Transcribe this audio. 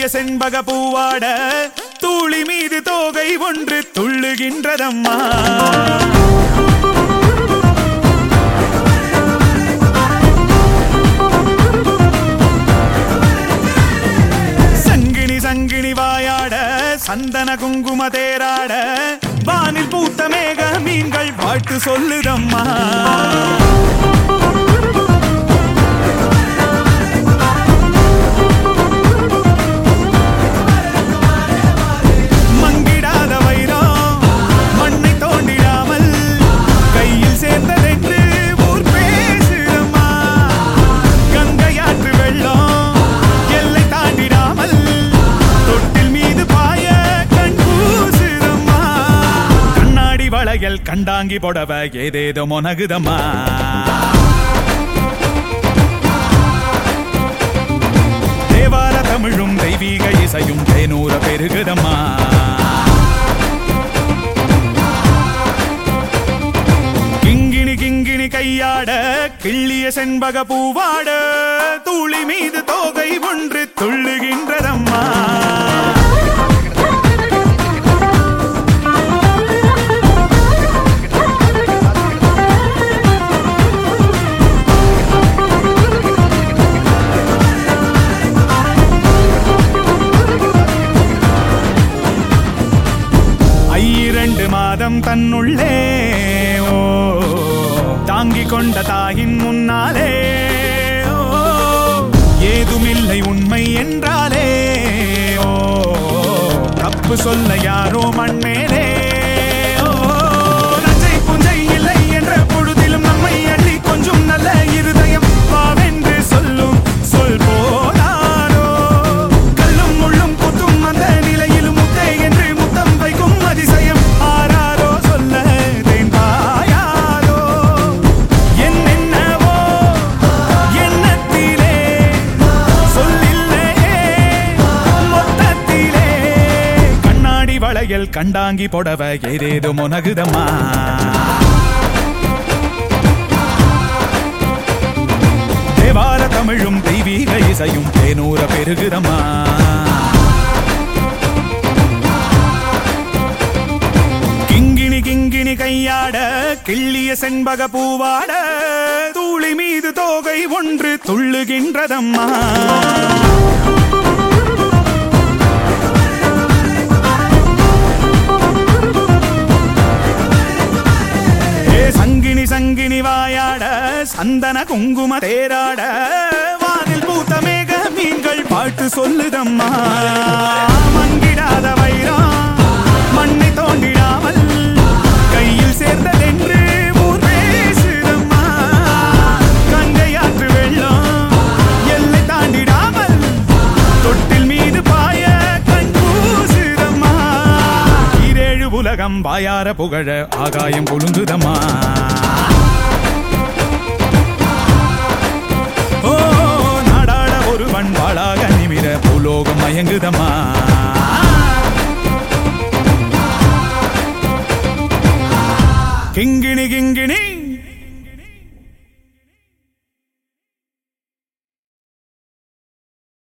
செண்பக பூவாட தூளி மீது தோகை ஒன்று துள்ளுகின்றதம்மா. சங்கினி சங்கினி வாயாட சந்தன குங்கும தேராட வானில் பூத்த மேக மீன்கள் பாட்டு சொல்லுதம்மா. கண்டாங்கி போடவ ஏதேதோ மொனகுதம்மா. தேவார தமிழும் தெய்வீக இசையும் தேனூர பெருகுதம்மா. கிங்கிணி கிங்கிணி கையாட கிள்ளிய செண்பக பூவாட தூளி மீது தோகை ஒன்று துள்ளுகின்றதம்மா. மாதம் தன்னுள்ளே தாங்கிக் கொண்ட தாயின் முன்னாலே ஏதுமில்லை உண்மை என்றாலே தப்பு சொல்ல யாரோ மண்மேலே நஞ்சை புஞ்சை இல்லை என்ற பொழுதிலும் நம்மை அள்ளி கொஞ்சம் நல்ல இருதயம் பாவென்று சொல்லும் சொல் போதாரோ. கல்லும் முள்ளும் குத்தும் அந்த நிலையிலும் முத்தை என்று முத்தம் வைக்கும் அதிசயம் கண்டாங்கி போடவ ஏதேதோ மொனகுதம்மா. தேவார தமிழும் தெய்வீக இசையும் தேனூர பெருகுதம்மா. கிங்கிணி கிங்கிணி கையாட கிள்ளிய செண்பக பூவாட தூளி மீது தோகை ஒன்று துள்ளுகின்றதம்மா. சங்கினி சங்கினி வாயாட சந்தன குங்கும தேராட வானில் பூத்த மேக மீன்கள் பாட்டு சொல்லுதம்மா. மங்கிடாத வைரம் மண்ணை தோண்டிடாமல் கையில் சேர்ந்ததென்று ஊர் பேசுதம்மா. கங்கையாற்று வெள்ளம் எல்லை தாண்டிடாமல் தொட்டில் மீது பாய கண் பூசுதம்மா. ஈரேழு உலகம் வாயார புகழ ஆகாயம் குலுங்குதம்மா. நாடாட ஒருவன் வாழாக நிமிர பூலோகம் மயங்குதம்மா.